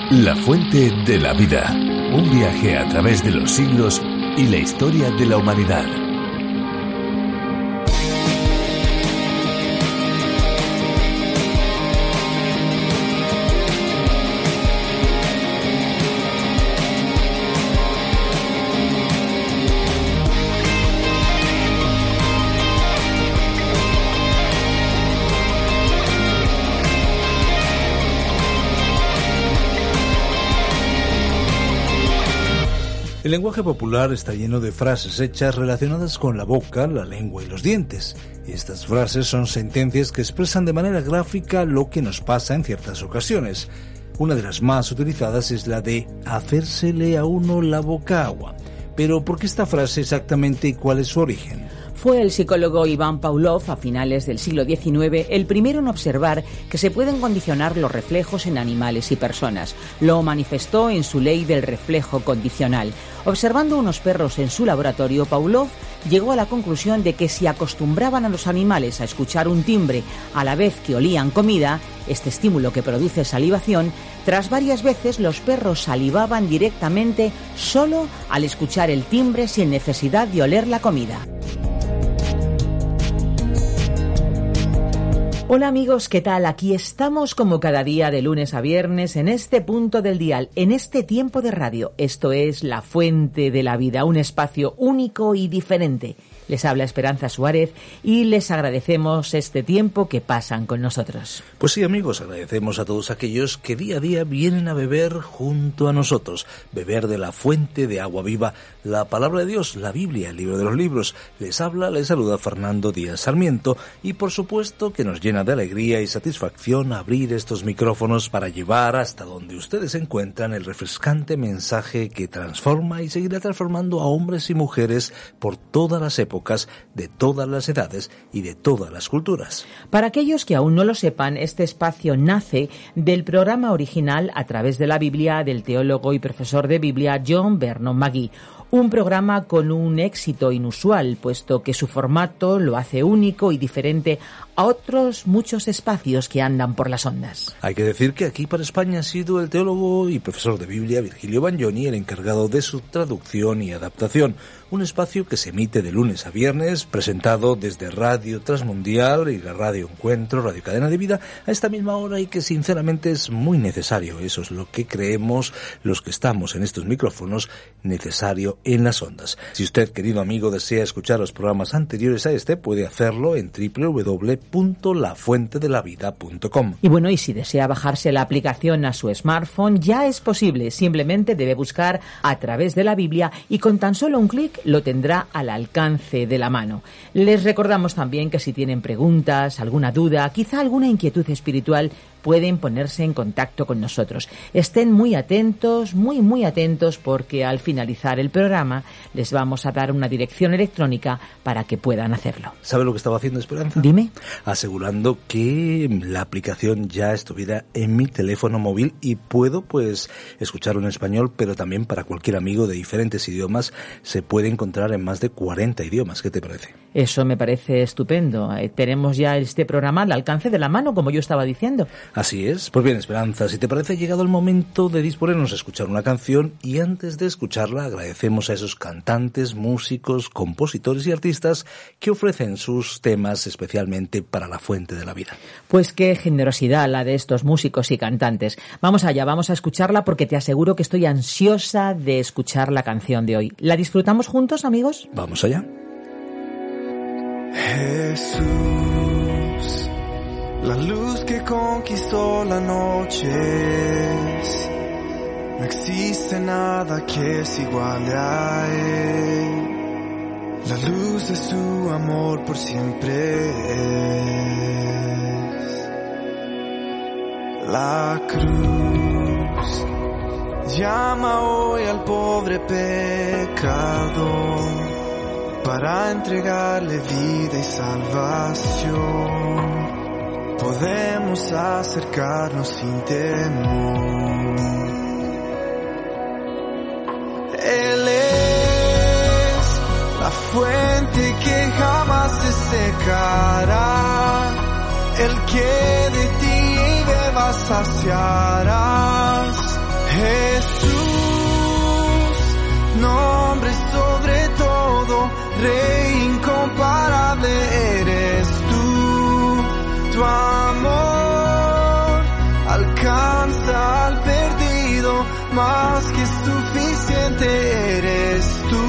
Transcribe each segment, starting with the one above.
La fuente de la vida. Un viaje a través de los siglos y la historia de la humanidad. El lenguaje popular está lleno de frases hechas relacionadas con la boca, la lengua y los dientes. Y estas frases son sentencias que expresan de manera gráfica lo que nos pasa en ciertas ocasiones. Una de las más utilizadas es la de hacérsele a uno la boca agua. Pero ¿por qué esta frase exactamente y cuál es su origen? Fue el psicólogo Iván Pavlov, a finales del siglo XIX, el primero en observar que se pueden condicionar los reflejos en animales y personas. Lo manifestó en su ley del reflejo condicional. Observando unos perros en su laboratorio, Pavlov llegó a la conclusión de que si acostumbraban a los animales a escuchar un timbre a la vez que olían comida, este estímulo que produce salivación, tras varias veces los perros salivaban directamente solo al escuchar el timbre sin necesidad de oler la comida. Hola amigos, ¿qué tal? Aquí estamos como cada día de lunes a viernes en este punto del dial, en este tiempo de radio. Esto es La Fuente de la Vida, un espacio único y diferente. Les habla Esperanza Suárez y les agradecemos este tiempo que pasan con nosotros. Pues sí, amigos, agradecemos a todos aquellos que día a día vienen a beber junto a nosotros. Beber de la fuente de agua viva, la palabra de Dios, la Biblia, el libro de los libros. Les saluda Fernando Díaz Sarmiento y por supuesto que nos llena de alegría y satisfacción abrir estos micrófonos para llevar hasta donde ustedes se encuentran el refrescante mensaje que transforma y seguirá transformando a hombres y mujeres por todas las épocas, de todas las edades y de todas las culturas. Para aquellos que aún no lo sepan, este espacio nace del programa original A través de la Biblia del teólogo y profesor de Biblia John Vernon McGee. Un programa con un éxito inusual, puesto que su formato lo hace único y diferente a otros muchos espacios que andan por las ondas. Hay que decir que aquí para España ha sido el teólogo y profesor de Biblia Virgilio Bagnoni el encargado de su traducción y adaptación. Un espacio que se emite de lunes a viernes, presentado desde Radio Transmundial y la Radio Encuentro, Radio Cadena de Vida, a esta misma hora y que sinceramente es muy necesario. Eso es lo que creemos los que estamos en estos micrófonos, necesario en las ondas. Si usted, querido amigo, desea escuchar los programas anteriores a este, puede hacerlo en www.lafuentedelavida.com. Y bueno, y si desea bajarse la aplicación a su smartphone, ya es posible. Simplemente debe buscar A través de la Biblia y con tan solo un clic lo tendrá al alcance de la mano. Les recordamos también que si tienen preguntas, alguna duda, quizá alguna inquietud espiritual, pueden ponerse en contacto con nosotros. Estén muy atentos, muy atentos, porque al finalizar el programa les vamos a dar una dirección electrónica para que puedan hacerlo. ¿Sabe lo que estaba haciendo, Esperanza? Dime. Asegurando que la aplicación ya estuviera en mi teléfono móvil y puedo escucharlo en español, pero también para cualquier amigo de diferentes idiomas se puede encontrar en más de 40 idiomas. ¿Qué te parece? Eso me parece estupendo. Tenemos ya este programa al alcance de la mano, como yo estaba diciendo. Así es. Pues bien, Esperanza, si te parece, ha llegado el momento de disponernos a escuchar una canción y antes de escucharla agradecemos a esos cantantes, músicos, compositores y artistas que ofrecen sus temas especialmente para la Fuente de la Vida. Pues qué generosidad la de estos músicos y cantantes. Vamos allá, vamos a escucharla porque te aseguro que estoy ansiosa de escuchar la canción de hoy. ¿La disfrutamos juntos, amigos? Vamos allá. Jesús, la luz que conquistó la noche, no existe nada que se iguale a Él. La luz de su amor por siempre es. La cruz llama hoy al pobre pecador para entregarle vida y salvación. Podemos acercarnos sin temor. Él es la fuente que jamás se secará, el que de ti bebas saciarás. Jesús, nombre sobre todo, Rey incomparable eres tú. Tu amor alcanza al perdido, más que suficiente eres tú.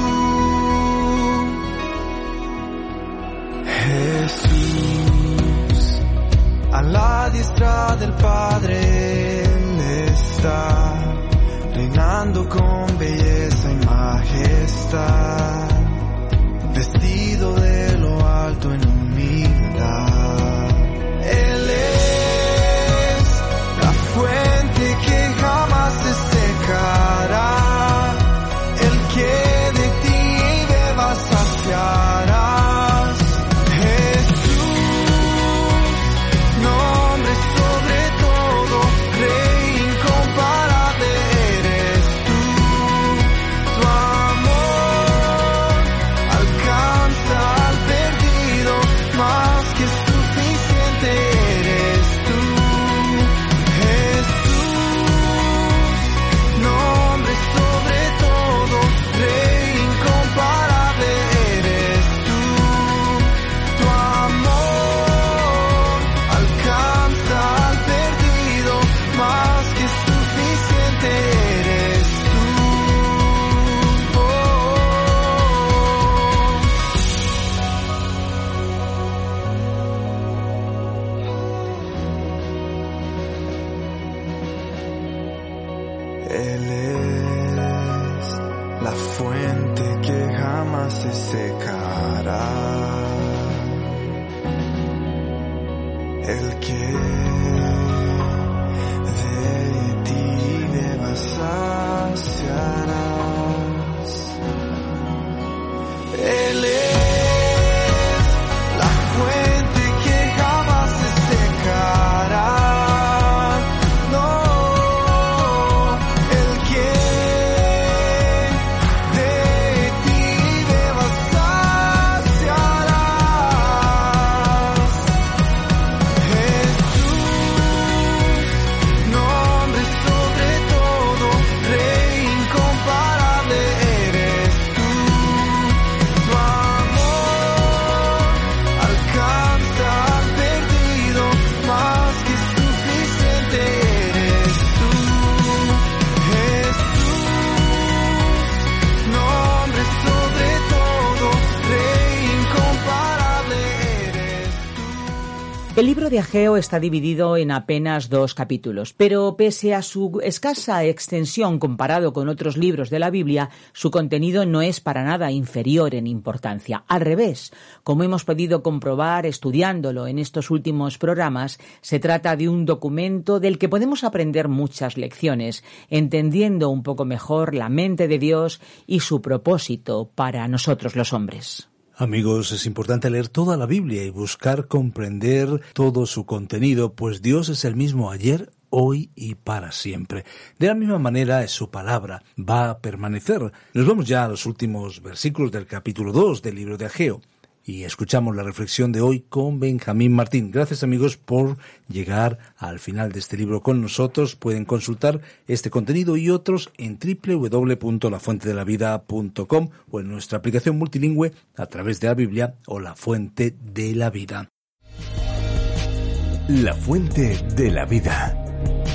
Jesús, a la diestra del Padre Él está, reinando con belleza y majestad, vestido de lo alto en humildad. Él es la fuente que jamás se secará, el que de ti beba saciarás. Jesús, nombre sobre todo, Rey incomparable eres tú. Tu amor alcanza al perdido, más que suficiente eres tú. Jesús, nombre sobre todo, Rey incomparable eres tú. Tu amor alcanza al perdido, más que suficiente eres tú. Él es la fuente que jamás se secará, el que de ti beba saciarás. Él es la fuente que jamás se secará. No, el que de ti beba saciarás. Jesús, nombre sobre todo, Rey incomparable eres tú. Tu amor alcanza al perdido, más que suficiente eres tú. Jesús, nombre sobre todo, Rey incomparable eres tú. El libro de Ageo está dividido en apenas 2 capítulos, pero pese a su escasa extensión comparado con otros libros de la Biblia, su contenido no es para nada inferior en importancia. Al revés, como hemos podido comprobar estudiándolo en estos últimos programas, se trata de un documento del que podemos aprender muchas lecciones, entendiendo un poco mejor la mente de Dios y su propósito para nosotros los hombres. Amigos, es importante leer toda la Biblia y buscar comprender todo su contenido, pues Dios es el mismo ayer, hoy y para siempre. De la misma manera, su palabra va a permanecer. Nos vamos ya a los últimos versículos del capítulo 2 del libro de Ageo y escuchamos la reflexión de hoy con Benjamín Martín. Gracias, amigos, por llegar al final de este libro con nosotros. Pueden consultar este contenido y otros en www.lafuentedelavida.com o en nuestra aplicación multilingüe a través de la Biblia o La Fuente de la Vida. La Fuente de la Vida.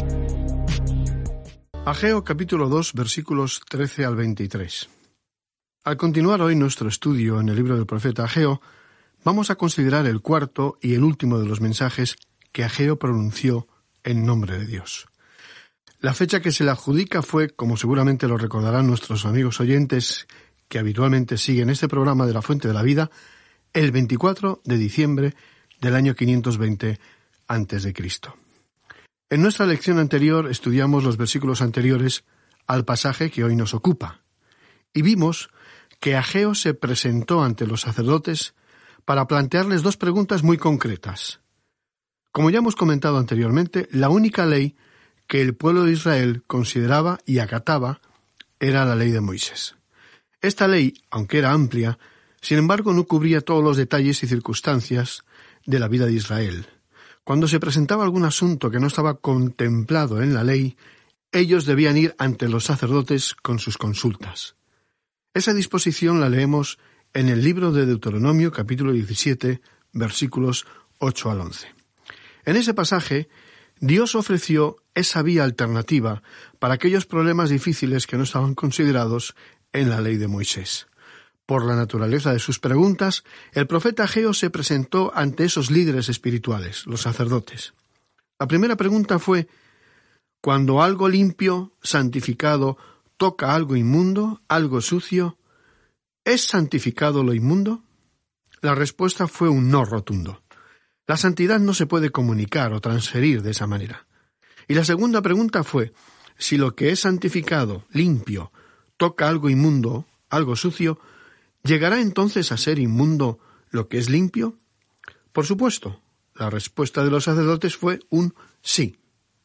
Ageo capítulo 2, versículos 13 al 23. Al continuar hoy nuestro estudio en el libro del profeta Ageo, vamos a considerar el cuarto y el último de los mensajes que Ageo pronunció en nombre de Dios. La fecha que se le adjudica fue, como seguramente lo recordarán nuestros amigos oyentes que habitualmente siguen este programa de La Fuente de la Vida, el 24 de diciembre del año 520 a.C. En nuestra lección anterior estudiamos los versículos anteriores al pasaje que hoy nos ocupa, y vimos que Ageo se presentó ante los sacerdotes para plantearles 2 preguntas muy concretas. Como ya hemos comentado anteriormente, la única ley que el pueblo de Israel consideraba y acataba era la ley de Moisés. Esta ley, aunque era amplia, sin embargo no cubría todos los detalles y circunstancias de la vida de Israel. Cuando se presentaba algún asunto que no estaba contemplado en la ley, ellos debían ir ante los sacerdotes con sus consultas. Esa disposición la leemos en el libro de Deuteronomio, capítulo 17, versículos 8 al 11. En ese pasaje, Dios ofreció esa vía alternativa para aquellos problemas difíciles que no estaban considerados en la ley de Moisés. Por la naturaleza de sus preguntas, el profeta Ageo se presentó ante esos líderes espirituales, los sacerdotes. La primera pregunta fue: ¿cuando algo limpio, santificado, toca algo inmundo, algo sucio, ¿es santificado lo inmundo? La respuesta fue un no rotundo. La santidad no se puede comunicar o transferir de esa manera. Y la segunda pregunta fue: si lo que es santificado, limpio, toca algo inmundo, algo sucio, ¿llegará entonces a ser inmundo lo que es limpio? Por supuesto, la respuesta de los sacerdotes fue un sí.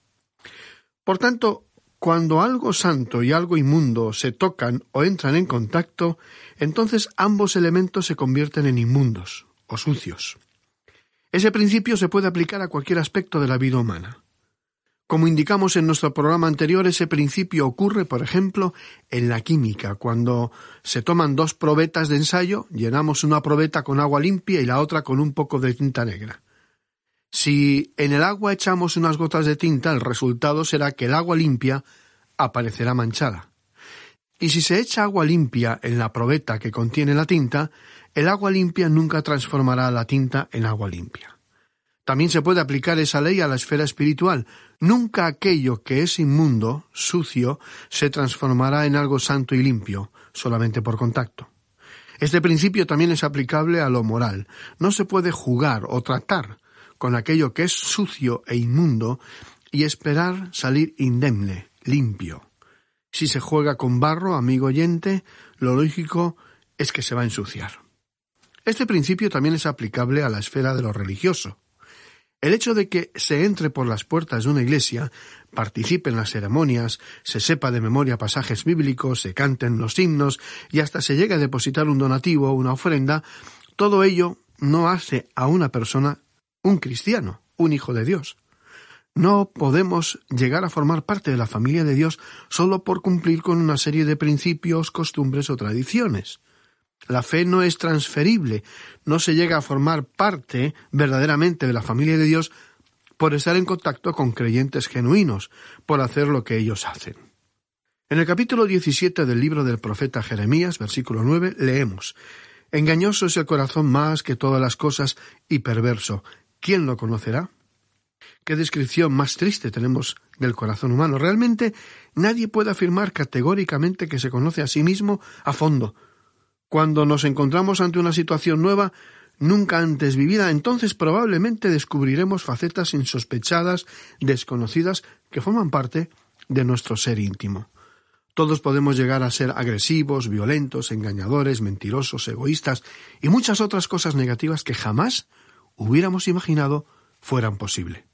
Por tanto, cuando algo santo y algo inmundo se tocan o entran en contacto, entonces ambos elementos se convierten en inmundos o sucios. Ese principio se puede aplicar a cualquier aspecto de la vida humana. Como indicamos en nuestro programa anterior, ese principio ocurre, por ejemplo, en la química. Cuando se toman dos probetas de ensayo, llenamos una probeta con agua limpia y la otra con un poco de tinta negra. Si en el agua echamos unas gotas de tinta, el resultado será que el agua limpia aparecerá manchada. Y si se echa agua limpia en la probeta que contiene la tinta, el agua limpia nunca transformará la tinta en agua limpia. También se puede aplicar esa ley a la esfera espiritual. Nunca aquello que es inmundo, sucio, se transformará en algo santo y limpio, solamente por contacto. Este principio también es aplicable a lo moral. No se puede jugar o tratar con aquello que es sucio e inmundo y esperar salir indemne, limpio. Si se juega con barro, amigo oyente, lo lógico es que se va a ensuciar. Este principio también es aplicable a la esfera de lo religioso. El hecho de que se entre por las puertas de una iglesia, participe en las ceremonias, se sepa de memoria pasajes bíblicos, se canten los himnos y hasta se llegue a depositar un donativo o una ofrenda, todo ello no hace a una persona un cristiano, un hijo de Dios. No podemos llegar a formar parte de la familia de Dios solo por cumplir con una serie de principios, costumbres o tradiciones. La fe no es transferible, no se llega a formar parte verdaderamente de la familia de Dios por estar en contacto con creyentes genuinos, por hacer lo que ellos hacen. En el capítulo 17 del libro del profeta Jeremías, versículo 9, leemos: «Engañoso es el corazón más que todas las cosas y perverso. ¿Quién lo conocerá?». Qué descripción más triste tenemos del corazón humano. Realmente nadie puede afirmar categóricamente que se conoce a sí mismo a fondo. Cuando nos encontramos ante una situación nueva, nunca antes vivida, entonces probablemente descubriremos facetas insospechadas, desconocidas, que forman parte de nuestro ser íntimo. Todos podemos llegar a ser agresivos, violentos, engañadores, mentirosos, egoístas y muchas otras cosas negativas que jamás hubiéramos imaginado fueran posible.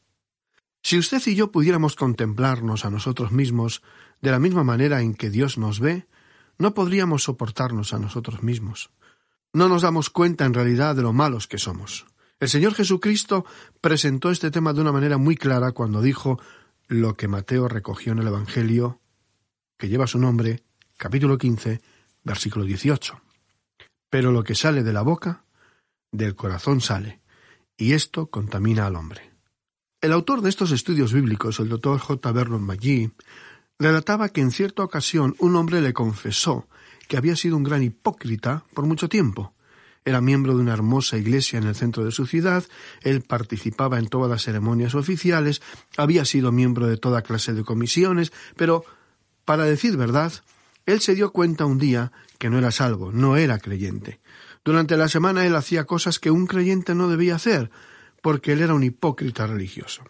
Si usted y yo pudiéramos contemplarnos a nosotros mismos de la misma manera en que Dios nos ve, no podríamos soportarnos a nosotros mismos. No nos damos cuenta en realidad de lo malos que somos. El Señor Jesucristo presentó este tema de una manera muy clara cuando dijo lo que Mateo recogió en el Evangelio, que lleva su nombre, capítulo 15, versículo 18. Pero lo que sale de la boca, del corazón sale, y esto contamina al hombre. El autor de estos estudios bíblicos, el Dr. J. Vernon McGee, relataba que en cierta ocasión un hombre le confesó que había sido un gran hipócrita por mucho tiempo. Era miembro de una hermosa iglesia en el centro de su ciudad, él participaba en todas las ceremonias oficiales, había sido miembro de toda clase de comisiones, pero, para decir verdad, él se dio cuenta un día que no era salvo, no era creyente. Durante la semana él hacía cosas que un creyente no debía hacer, porque él era un hipócrita religioso.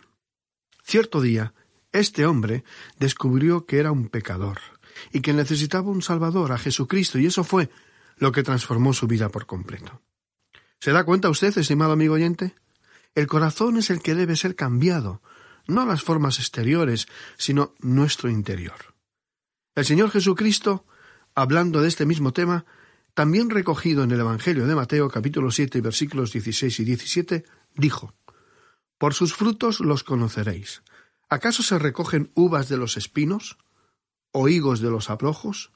Cierto día, este hombre descubrió que era un pecador y que necesitaba un Salvador, a Jesucristo, y eso fue lo que transformó su vida por completo. ¿Se da cuenta usted, estimado amigo oyente? El corazón es el que debe ser cambiado, no las formas exteriores, sino nuestro interior. El Señor Jesucristo, hablando de este mismo tema, también recogido en el Evangelio de Mateo, capítulo 7, versículos 16 y 17, dijo: «Por sus frutos los conoceréis. ¿Acaso se recogen uvas de los espinos o higos de los abrojos?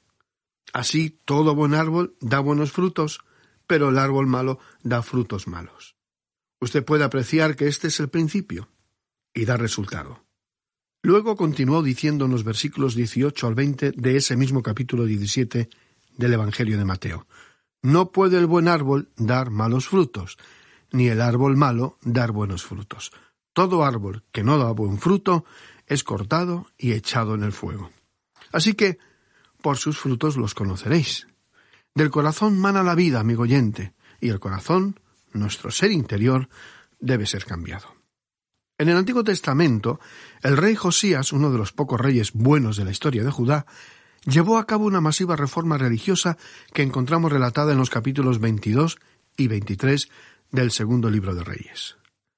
Así todo buen árbol da buenos frutos, pero el árbol malo da frutos malos. Usted puede apreciar que este es el principio y da resultado. Luego continuó diciendo en los versículos 18 al 20 de ese mismo capítulo 17 del Evangelio de Mateo: no puede el buen árbol dar malos frutos, ni el árbol malo dar buenos frutos. Todo árbol que no da buen fruto es cortado y echado en el fuego. Así que, por sus frutos los conoceréis. Del corazón mana la vida, amigo oyente, y el corazón, nuestro ser interior, debe ser cambiado. En el Antiguo Testamento, el rey Josías, uno de los pocos reyes buenos de la historia de Judá, llevó a cabo una masiva reforma religiosa que encontramos relatada en los capítulos 22 y 23 del segundo libro de Reyes.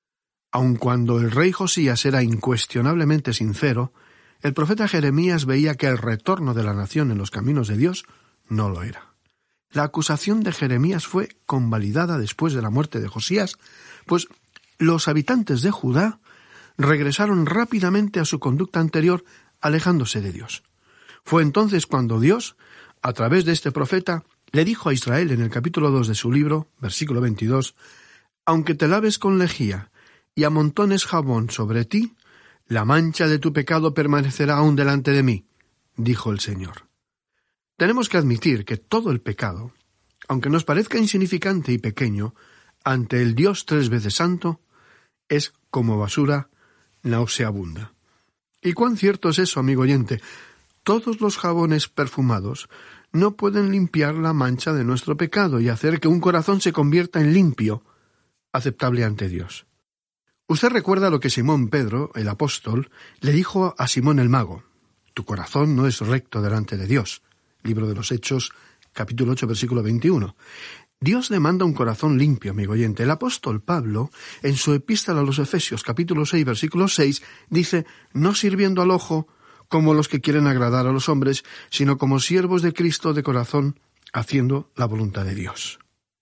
Aun cuando el rey Josías era incuestionablemente sincero, el profeta Jeremías veía que el retorno de la nación en los caminos de Dios no lo era. La acusación de Jeremías fue convalidada después de la muerte de Josías, pues los habitantes de Judá regresaron rápidamente a su conducta anterior, alejándose de Dios. Fue entonces cuando Dios, a través de este profeta, le dijo a Israel en el capítulo 2 de su libro, versículo 22, «Aunque te laves con lejía y amontones jabón sobre ti, la mancha de tu pecado permanecerá aún delante de mí», dijo el Señor. Tenemos que admitir que todo el pecado, aunque nos parezca insignificante y pequeño, ante el Dios 3 veces santo, es como basura nauseabunda. ¿Y cuán cierto es eso, amigo oyente? Todos los jabones perfumados no pueden limpiar la mancha de nuestro pecado y hacer que un corazón se convierta en limpio, aceptable ante Dios. Usted recuerda lo que Simón Pedro, el apóstol, le dijo a Simón el mago: «Tu corazón no es recto delante de Dios». Libro de los Hechos, capítulo 8, versículo 21. Dios demanda un corazón limpio, amigo oyente. El apóstol Pablo, en su epístola a los Efesios, capítulo 6, versículo 6, dice: «No sirviendo al ojo como los que quieren agradar a los hombres, sino como siervos de Cristo de corazón, haciendo la voluntad de Dios».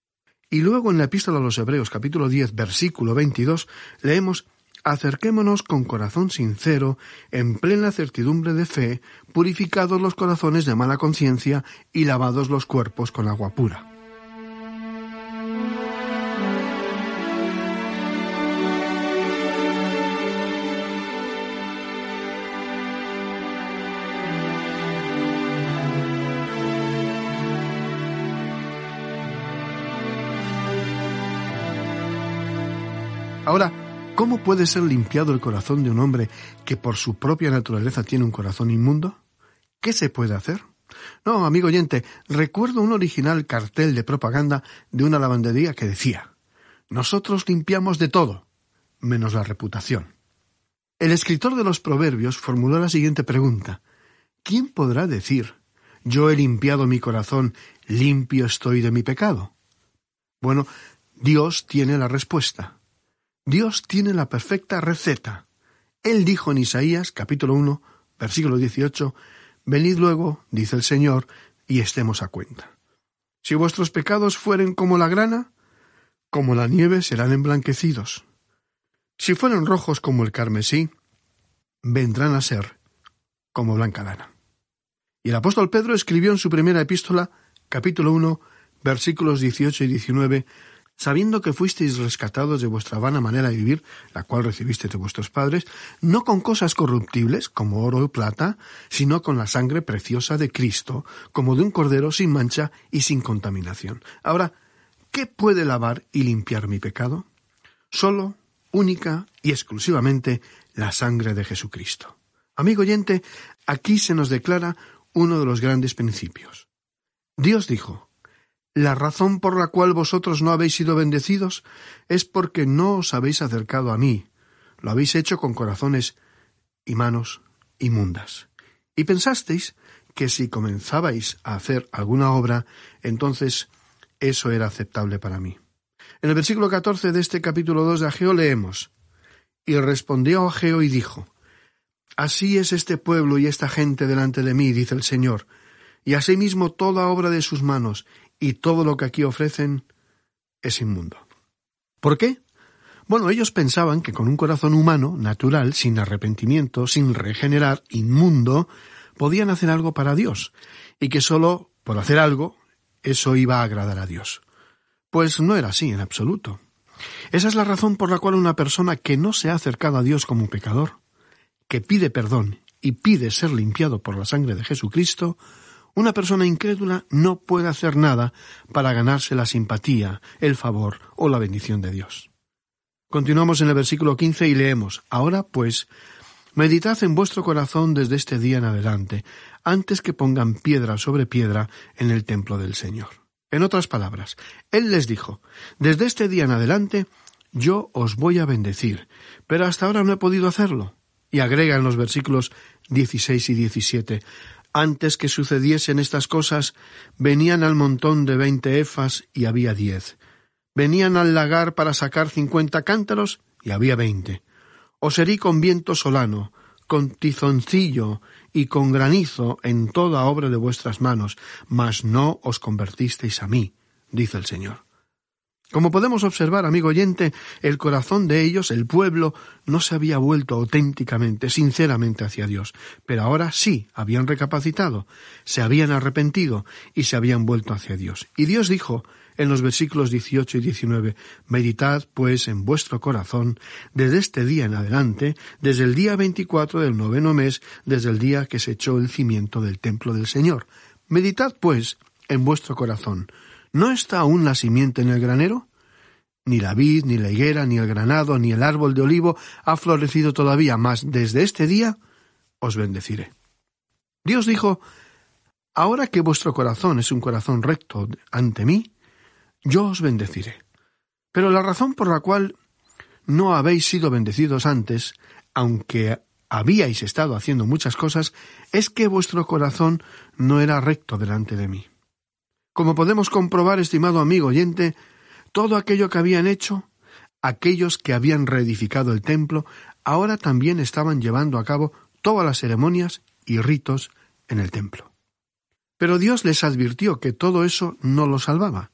Y luego en la epístola a los Hebreos, capítulo 10, versículo 22, leemos: «Acerquémonos con corazón sincero, en plena certidumbre de fe, purificados los corazones de mala conciencia y lavados los cuerpos con agua pura». Ahora, ¿cómo puede ser limpiado el corazón de un hombre que por su propia naturaleza tiene un corazón inmundo? ¿Qué se puede hacer? No, amigo oyente, recuerdo un original cartel de propaganda de una lavandería que decía: «Nosotros limpiamos de todo, menos la reputación». El escritor de los Proverbios formuló la siguiente pregunta: ¿quién podrá decir: «Yo he limpiado mi corazón, limpio estoy de mi pecado»? Bueno, Dios tiene la respuesta. Dios tiene la perfecta receta. Él dijo en Isaías, capítulo 1, versículo 18, «Venid luego, dice el Señor, y estemos a cuenta. Si vuestros pecados fueren como la grana, como la nieve serán emblanquecidos. Si fueren rojos como el carmesí, vendrán a ser como blanca lana». Y el apóstol Pedro escribió en su primera epístola, capítulo 1, versículos 18 y 19, «Sabiendo que fuisteis rescatados de vuestra vana manera de vivir, la cual recibisteis de vuestros padres, no con cosas corruptibles, como oro o plata, sino con la sangre preciosa de Cristo, como de un cordero sin mancha y sin contaminación». Ahora, ¿qué puede lavar y limpiar mi pecado? Solo, única y exclusivamente la sangre de Jesucristo. Amigo oyente, aquí se nos declara uno de los grandes principios. Dios dijo: «La razón por la cual vosotros no habéis sido bendecidos es porque no os habéis acercado a mí. Lo habéis hecho con corazones y manos inmundas. Y pensasteis que si comenzabais a hacer alguna obra, entonces eso era aceptable para mí». En el versículo 14 de este capítulo 2 de Ageo leemos: «Y respondió Ageo y dijo: Así es este pueblo y esta gente delante de mí, dice el Señor, y asimismo toda obra de sus manos, y todo lo que aquí ofrecen es inmundo». ¿Por qué? Bueno, ellos pensaban que con un corazón humano, natural, sin arrepentimiento, sin regenerar, inmundo, podían hacer algo para Dios, y que solo por hacer algo, eso iba a agradar a Dios. Pues no era así en absoluto. Esa es la razón por la cual una persona que no se ha acercado a Dios como pecador, que pide perdón y pide ser limpiado por la sangre de Jesucristo, una persona incrédula no puede hacer nada para ganarse la simpatía, el favor o la bendición de Dios. Continuamos en el versículo 15 y leemos: Ahora, pues, meditad en vuestro corazón desde este día en adelante, antes que pongan piedra sobre piedra en el templo del Señor. En otras palabras, Él les dijo: desde este día en adelante yo os voy a bendecir, pero hasta ahora no he podido hacerlo. Y agrega en los versículos 16 y 17: Antes que sucediesen estas cosas, venían al montón de 20 efas y había 10. Venían al lagar para sacar 50 cántaros y había 20. Os herí con viento solano, con tizoncillo y con granizo en toda obra de vuestras manos, mas no os convertisteis a mí, dice el Señor. Como podemos observar, amigo oyente, el corazón de ellos, el pueblo, no se había vuelto auténticamente, sinceramente hacia Dios, pero ahora sí habían recapacitado, se habían arrepentido y se habían vuelto hacia Dios. Y Dios dijo en los versículos 18 y 19: Meditad, pues, en vuestro corazón desde este día en adelante, desde el día 24 del 9º mes, desde el día que se echó el cimiento del templo del Señor. Meditad, pues, en vuestro corazón. ¿No está aún la simiente en el granero? Ni la vid, ni la higuera, ni el granado, ni el árbol de olivo ha florecido todavía, mas desde este día os bendeciré. Dios dijo: ahora que vuestro corazón es un corazón recto ante mí, yo os bendeciré. Pero la razón por la cual no habéis sido bendecidos antes, aunque habíais estado haciendo muchas cosas, es que vuestro corazón no era recto delante de mí. Como podemos comprobar, estimado amigo oyente, todo aquello que habían hecho, aquellos que habían reedificado el templo, ahora también estaban llevando a cabo todas las ceremonias y ritos en el templo. Pero Dios les advirtió que todo eso no los salvaba.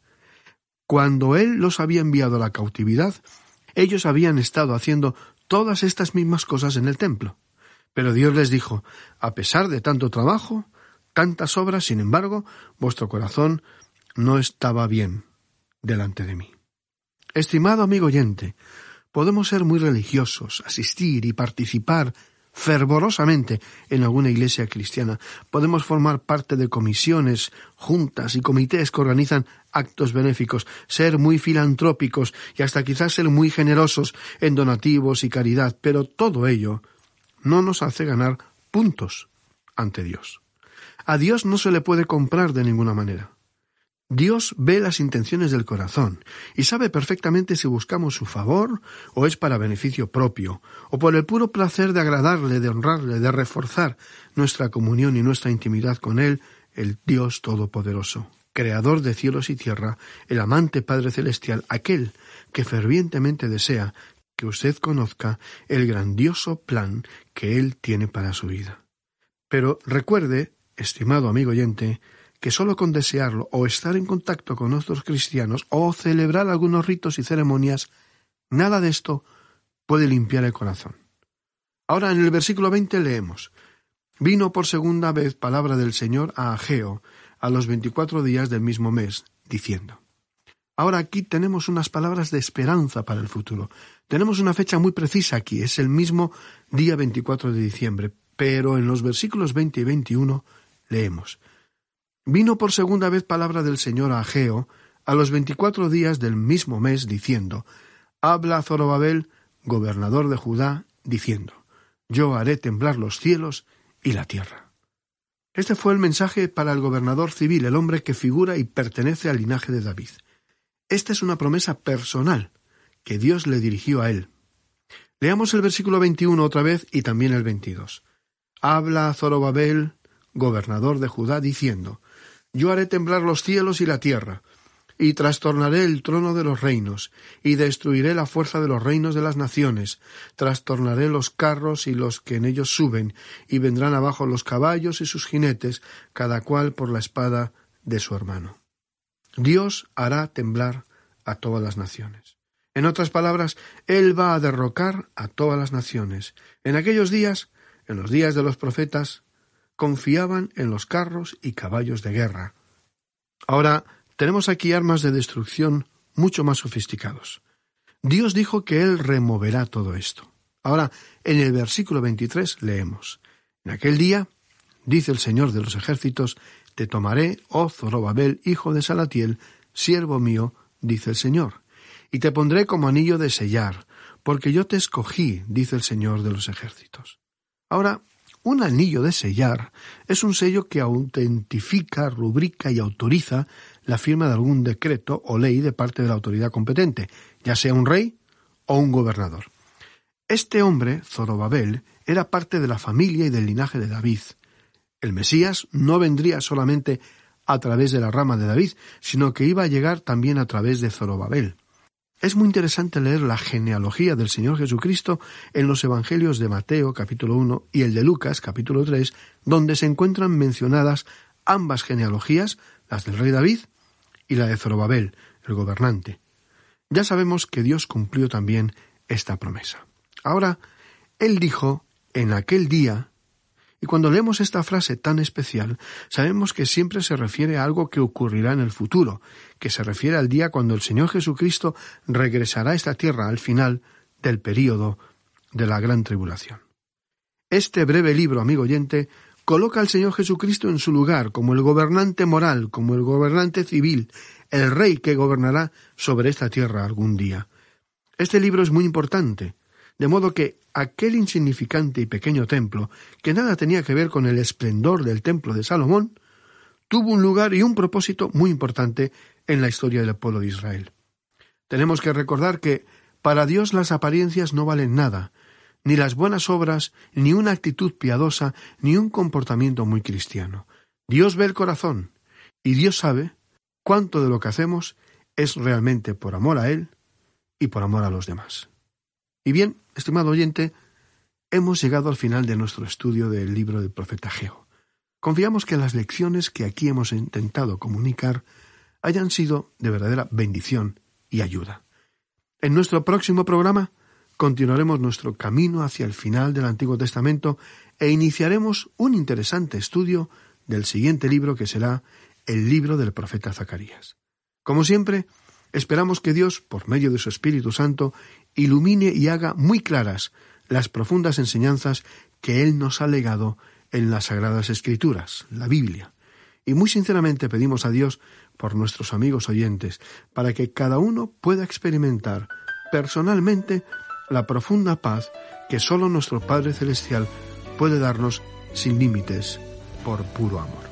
Cuando Él los había enviado a la cautividad, ellos habían estado haciendo todas estas mismas cosas en el templo. Pero Dios les dijo: a pesar de tanto trabajo, tantas obras, sin embargo, vuestro corazón no estaba bien delante de mí. Estimado amigo oyente, podemos ser muy religiosos, asistir y participar fervorosamente en alguna iglesia cristiana. Podemos formar parte de comisiones, juntas y comités que organizan actos benéficos, ser muy filantrópicos y hasta quizás ser muy generosos en donativos y caridad, pero todo ello no nos hace ganar puntos ante Dios. A Dios no se le puede comprar de ninguna manera. Dios ve las intenciones del corazón y sabe perfectamente si buscamos su favor o es para beneficio propio, o por el puro placer de agradarle, de honrarle, de reforzar nuestra comunión y nuestra intimidad con Él, el Dios Todopoderoso, Creador de cielos y tierra, el amante Padre Celestial, aquel que fervientemente desea que usted conozca el grandioso plan que Él tiene para su vida. Pero recuerde, estimado amigo oyente, que solo con desearlo o estar en contacto con otros cristianos o celebrar algunos ritos y ceremonias, nada de esto puede limpiar el corazón. Ahora en el versículo 20 leemos: Vino por segunda vez palabra del Señor a Ageo a los 24 días del mismo mes, diciendo. Ahora aquí tenemos unas palabras de esperanza para el futuro. Tenemos una fecha muy precisa aquí, es el mismo día 24 de diciembre, pero en los versículos 20 y 21 leemos: Vino por segunda vez palabra del Señor a Ageo a los 24 días del mismo mes, diciendo: Habla a Zorobabel, gobernador de Judá, diciendo: Yo haré temblar los cielos y la tierra. Este fue el mensaje para el gobernador civil, el hombre que figura y pertenece al linaje de David. Esta es una promesa personal que Dios le dirigió a él. Leamos el versículo 21 otra vez y también el 22. Habla a Zorobabel, gobernador de Judá, diciendo: Yo haré temblar los cielos y la tierra, y trastornaré el trono de los reinos, y destruiré la fuerza de los reinos de las naciones, trastornaré los carros y los que en ellos suben, y vendrán abajo los caballos y sus jinetes, cada cual por la espada de su hermano. Dios hará temblar a todas las naciones. En otras palabras, Él va a derrocar a todas las naciones. En aquellos días, en los días de los profetas, confiaban en los carros y caballos de guerra. Ahora tenemos aquí armas de destrucción mucho más sofisticados. Dios dijo que Él removerá todo esto. Ahora, en el versículo 23 leemos: En aquel día, dice el Señor de los ejércitos, te tomaré, oh Zorobabel, hijo de Salatiel, siervo mío, dice el Señor, y te pondré como anillo de sellar, porque yo te escogí, dice el Señor de los ejércitos. Ahora, un anillo de sellar es un sello que autentifica, rubrica y autoriza la firma de algún decreto o ley de parte de la autoridad competente, ya sea un rey o un gobernador. Este hombre, Zorobabel, era parte de la familia y del linaje de David. El Mesías no vendría solamente a través de la rama de David, sino que iba a llegar también a través de Zorobabel. Es muy interesante leer la genealogía del Señor Jesucristo en los Evangelios de Mateo, capítulo 1, y el de Lucas, capítulo 3, donde se encuentran mencionadas ambas genealogías, las del rey David y la de Zorobabel, el gobernante. Ya sabemos que Dios cumplió también esta promesa. Ahora, Él dijo, en aquel día, y cuando leemos esta frase tan especial, sabemos que siempre se refiere a algo que ocurrirá en el futuro, que se refiere al día cuando el Señor Jesucristo regresará a esta tierra al final del período de la gran tribulación. Este breve libro, amigo oyente, coloca al Señor Jesucristo en su lugar como el gobernante moral, como el gobernante civil, el rey que gobernará sobre esta tierra algún día. Este libro es muy importante, de modo que aquel insignificante y pequeño templo, que nada tenía que ver con el esplendor del templo de Salomón, tuvo un lugar y un propósito muy importante en la historia del pueblo de Israel. Tenemos que recordar que para Dios las apariencias no valen nada, ni las buenas obras, ni una actitud piadosa, ni un comportamiento muy cristiano. Dios ve el corazón, y Dios sabe cuánto de lo que hacemos es realmente por amor a Él y por amor a los demás. Y bien, estimado oyente, hemos llegado al final de nuestro estudio del libro del profeta Ageo. Confiamos que las lecciones que aquí hemos intentado comunicar hayan sido de verdadera bendición y ayuda. En nuestro próximo programa continuaremos nuestro camino hacia el final del Antiguo Testamento e iniciaremos un interesante estudio del siguiente libro, que será el libro del profeta Zacarías. Como siempre, esperamos que Dios, por medio de su Espíritu Santo, ilumine y haga muy claras las profundas enseñanzas que Él nos ha legado en las Sagradas Escrituras, la Biblia. Y muy sinceramente pedimos a Dios por nuestros amigos oyentes, para que cada uno pueda experimentar personalmente la profunda paz que solo nuestro Padre Celestial puede darnos sin límites, por puro amor.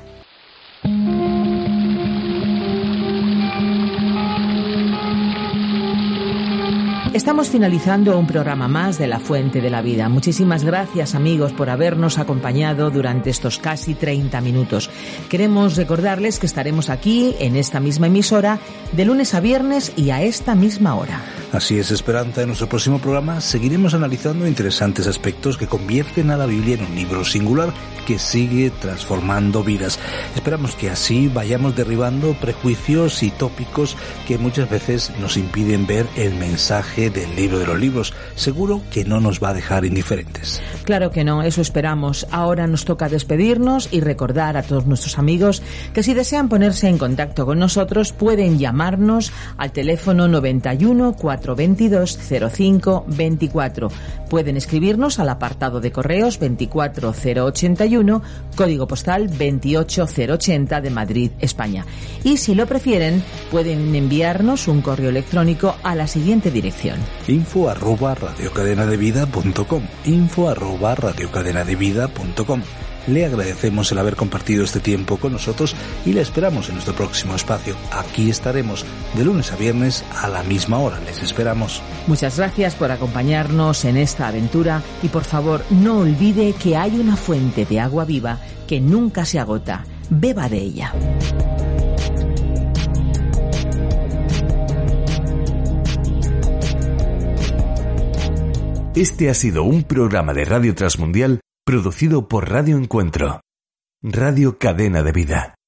Estamos finalizando un programa más de La Fuente de la Vida. Muchísimas gracias, amigos, por habernos acompañado durante estos casi 30 minutos. Queremos recordarles que estaremos aquí, en esta misma emisora, de lunes a viernes y a esta misma hora. Así es, Esperanza. En nuestro próximo programa seguiremos analizando interesantes aspectos que convierten a la Biblia en un libro singular que sigue transformando vidas. Esperamos que así vayamos derribando prejuicios y tópicos que muchas veces nos impiden ver el mensaje del libro de los libros. Seguro que no nos va a dejar indiferentes. Claro que no, eso esperamos. Ahora nos toca despedirnos y recordar a todos nuestros amigos que si desean ponerse en contacto con nosotros pueden llamarnos al teléfono 91 422 05 24. Pueden escribirnos al apartado de correos 24081, código postal 28080 de Madrid, España. Y si lo prefieren, pueden enviarnos un correo electrónico a la siguiente dirección: info@radiocadenadevida.com, info@radiocadenadevida.com. Le agradecemos el haber compartido este tiempo con nosotros y le esperamos en nuestro próximo espacio. Aquí estaremos de lunes a viernes a la misma hora. Les esperamos. Muchas gracias por acompañarnos en esta aventura y por favor no olvide que hay una fuente de agua viva que nunca se agota. Beba de ella. Este ha sido un programa de Radio Transmundial producido por Radio Encuentro, Radio Cadena de Vida.